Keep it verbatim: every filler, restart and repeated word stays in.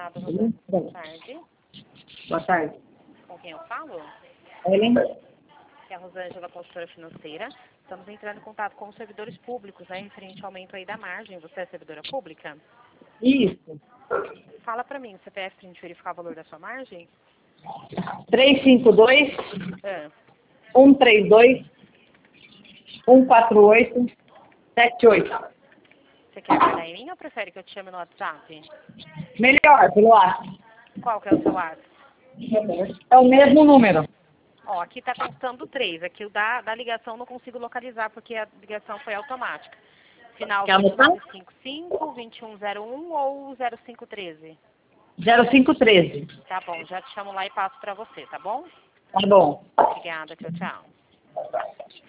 Obrigada, Rosângela. Boa tarde. Boa tarde. Com quem eu falo? Ellen? É a Rosângela, consultora financeira. Estamos entrando em contato com os servidores públicos, né, referente ao aumento aí da margem. Você é servidora pública? Isso. Fala para mim, o C P F, para a gente verificar o valor da sua margem? três cinco dois, Ah, um três dois, um quatro oito, sete oito. você quer guardar em mim ou prefere que eu te chame no WhatsApp? Melhor, pelo ar. Qual que é o seu WhatsApp? É o mesmo número. Ó, aqui está constando três. Aqui o da, da ligação não consigo localizar porque a ligação foi automática. Final Quer vinte e anotar? nove cinquenta e cinco, vinte e um zero um ou zero cinco treze? zero cinco um três. Tá bom, já te chamo lá e passo para você, tá bom? Tá bom. Obrigada, tchau, tchau.